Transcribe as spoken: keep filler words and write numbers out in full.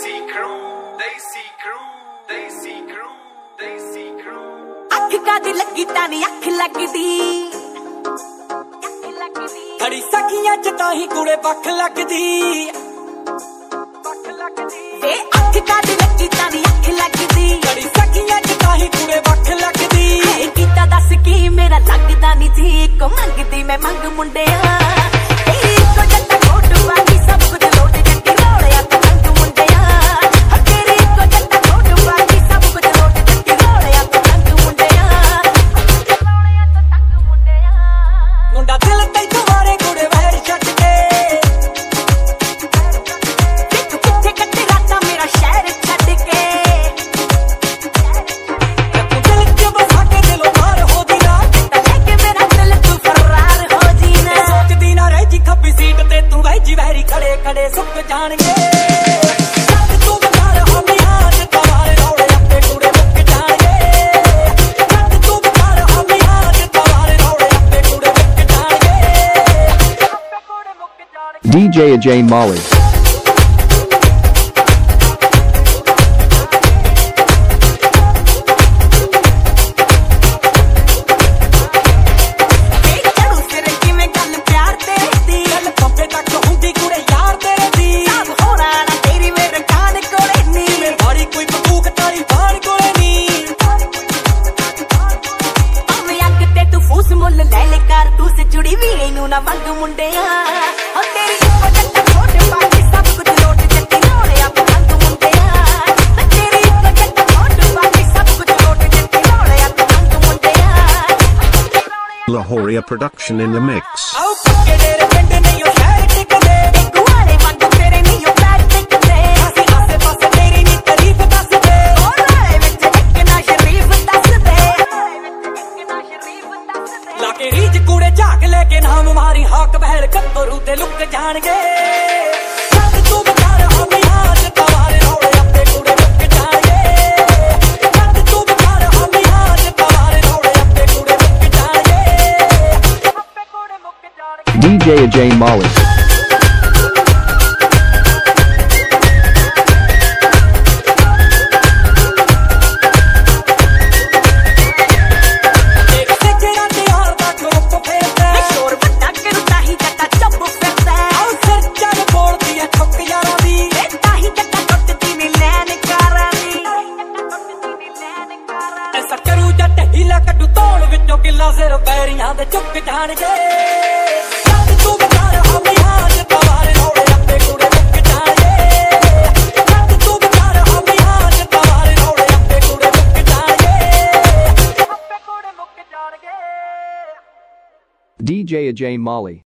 Desi crew, Desi crew, Desi crew, Desi crew. ਅੱਖ ਕਾਦੀ ਲੱਗੀ ਤਾਂ ਨੀ ਅੱਖ ਲੱਗਦੀ ਖੜੀ ਸਖੀਆਂ ਚ ਤਾਂ ਹੀ ਕੁੜੇ ਵੱਖ ਲੱਗਦੀ ਵੇ ਅੱਖ ਕਾਦੀ ਲੱਗੀ ਤਾਂ ਨੀ ਅੱਖ ਲੱਗਦੀ ਖੜੀ ਸਖੀਆਂ ਚ ਤਾਂ ਹੀ ਕੁੜੇ ਵੱਖ ਲੱਗਦੀ ਹੈ ਕੀਤਾ ਦੱਸ ਕੀ ਮੇਰਾ ਲੱਗਦਾ ਨੀ ਜੀ ਕੋ ਮੰਗਦੀ ਮੈਂ ਮੰਗ ਮੁੰਡਿਆ ਤੇਰੀ ਕੋ ਜੱਟਾ ਕੋਟ ਵਾਲੀ ਸਭ ਕੁਝ ਲੋਟ ਜੱਟੀ ਰੋਲਿਆ ਪਤੰਗ ਮੁੰਡਿਆ ਤੇਰੀ ਕੋ ਜੱਟਾ ਕੋਟ ਵਾਲੀ ਸਭ ਕੁਝ ਲੋਟ ਜੱਟੀ ਰੋਲਿਆ ਪਤੰਗ ਮੁੰਡਿਆ ਰੋਲਿਆ ਪਤੰਗ ਮੁੰਡਿਆ ਮੁੰਡਾ ਦਿਲ ਤੇ ਤੁਹਾਰੇ ਕੁੜੇ ਵਹਿਰ ਛੱਡ ਕੇ ਤੂੰ ਕਿੱਥੇ ਕੱਟੇ ਰਾਤਾਂ ਮੇਰਾ ਸ਼ਹਿਰ ਛੱਡ ਕੇ ਤੂੰ ਦਿਲ ਚ ਵਸਾ ਕੇ ਦਿਲੋਂ ਬਾਹਰ ਹੋ ਦੀ ਨਾ ਤਾਂ ਲੈ ਕੇ ਮੇਰਾ ਦਿਲ ਤੂੰ ਫਰਾਰ ਹੋ ਜੀਨਾ ਸੋਚਦੀ ਨਾ ਰਹਿ ਜੀ ਖੱਬੀ ਸੀਟ ਤੇ ਤੂੰ ਵਹਿ ਜੀ ਵਹਿਰੀ ਖੜੇ ਖੜੇ ਸੁੱਕ ਜਾਣਗੇ ਜਦ ਤੂੰ ਵਿਚਾਰ ਹਮੀਆਂ ਚ ਤਵਾਰੇ ਰੌਲੇ ਆਪੇ ਕੁੜੇ ਮੁੱਕ ਜਾਣਗੇ ਜਦ ਤੂੰ ਵਿਚਾਰ ਹਮੀਆਂ ਚ ਤਵਾਰੇ ਰੌਲੇ ਆਪੇ ਕੁੜੇ ਮੁੱਕ ਜਾਣਗੇ ਆਪੇ ਕੁੜੇ ਮੁੱਕ ਜਾਣਗੇ D J Ajay Molly. ਚੜੂ ਸਿਰ ਕਿਵੇਂ ਗੱਲ ਪਿਆਰ ਤੇਰੇ ਦੀ ਗੱਲ ਪੰਪੇ ਤੱਕ ਹੁੰਦੀ ਕੁੜੇ ਯਾਰ ਤੇਰੇ ਦੀ ਸਭ ਹੋਣਾ ਨਾ ਤੇਰੀ ਮੇਰੇ ਕਾਨ ਕੋਲੇ ਨੀ ਜਿਵੇਂ ਮਾੜੀ ਕੋਈ ਬੰਦੂਕ ਤਾਰੀ ਬਾਹਰ ਕੋਲੇ ਨੀ ਭਾਵੇਂ ਅੱਗ ਤੇ ਤੂੰ ਫੂਸ ਮੁੱਲ ਲੈ ਲੈ ਕਰ ਤੂੰ ਸੇ ਜੁੜੀ ਵੀ ਇਹਨੂੰ ਨਾ ਮੰਗ ਮੁੰਡਿਆ ਹੋ ਤੇਰੀ ਇੱਕੋ ਜੱਟਾ ਛੋਟ ਪਾਈ ਸਭ ਕੁਝ ਲੋਟ ਜੱਟੀ ਰੋਲਿਆ ਪਤੰਗ ਮੁੰਡਿਆ ਤੇਰੀ ਇੱਕੋ ਜੱਟਾ ਛੋਟ ਪਾਈ ਸਭ ਕੁਝ ਲੋਟ ਜੱਟੀ ਰੋਲਿਆ ਪਤੰਗ ਮੁੰਡਿਆ Lahoria production in the mix. ਆਉ ਪੱਕੇ ਡੇਰੇ ਪਿੰਡ ਨਹੀਂ ਉਹ ਸ਼ਹਿਰ ਟਿਕਦੇ ਗੁਆਲੇ ਵਾਂਗੂ ਤੇਰੇ ਨੀ ਉਹ ਪੈਰ ਟਿਕਦੇ ਅਸੀਂ ਆਸੇ ਪਾਸੇ ਤੇਰੀ ਨੀ ਤਾਰੀਫ ਦੱਸਦੇ ਉਹ ਰਾਏ ਵਿੱਚ ਇੱਕ ਨਾ ਸ਼ਰੀਫ ਦੱਸਦੇ ਇੱਕ ਨਾ ਸ਼ਰੀਫ ਦੱਸਦੇ ਲਾ ਕੇ ਰੀਝ ਕੂੜੇ ਝਾਕ ਲੈ ਕੇ ਨਾਮ ਮਾਰੀ ਹਾਕ ਬਹਿਲ ਕੱਤਰੂ ਤੇ ਲੁੱਕ ਜਾਣਗੇ ਜਦ ਤੂੰ ਵਿਚਾਰ ਹਮੀਆਂ ਚ ਤਵਾਰੇ ਰੌਲੇ ਆਪੇ ਕੂੜੇ ਮੁੱਕ ਜਾਣਗੇ ਜਦ ਤੂੰ ਵਿਚਾਰ ਹਮੀਆਂ ਚ ਤਵਾਰੇ ਰੌਲੇ ਆਪੇ ਕੂੜੇ ਮੁੱਕ ਜਾਣਗੇ ਆਪੇ ਕੂੜੇ ਮੁੱਕ ਜਾਣਗੇ D J Ajay Molly. ਇੱਕ ਤੇ ਜਿਹੜਾ ਤਿਆਰ ਦਾ ਗਰੁੱਪ ਫੇਰਦਾ ਵੇ ਸ਼ੋਰ ਵੱਡਾ ਕਰੂ ਤਾਂ ਹੀ ਜੱਟਾ ਚੁੱਪ ਫਿਰਦਾ ਆਉ ਸਿਰ ਚੜ ਬੋਲਦੀ ਐ ਠੁੱਕ ਯਾਰਾਂ ਦੀ ਵੇ ਤਾਂ ਹੀ ਜੱਟਾ ਟੁੱਟਦੀ ਨੀ ਲੈਣ ਕਾਰਾਂ ਦੀ ਟੁੱਟਦੀ ਨੀ ਲੈਣ ਕਾਰਾਂ ਐਸਾ ਕਰੂ ਜੱਟ ਹੀਲਾ ਕੱਢੂ ਤੋੜ ਵਿੱਚੋਂ ਕਿੱਲਾ ਸਿਰ ਬੈਰੀਆਂ ਦੇ ਚੁੱਕ ਜਾਣਗੇ ਜਦ ਤੂੰ ਵਿਚਾਰ ਹਮੀਆਂ ਚ ਤਵਾਰੇ ਰੌਲੇ ਆਪੇ ਕੁੜੇ ਮੁੱਕ ਜਾਣਗੇ ਜਦ ਤੂੰ ਵਿਚਾਰ ਹਮੀਆਂ ਚ ਤਵਾਰੇ ਰੌਲੇ ਆਪੇ ਕੁੜੇ ਮੁੱਕ ਜਾਣਗੇ ਆਪੇ ਕੁੜੇ ਮੁੱਕ ਜਾਣਗੇ D J Ajay Molly.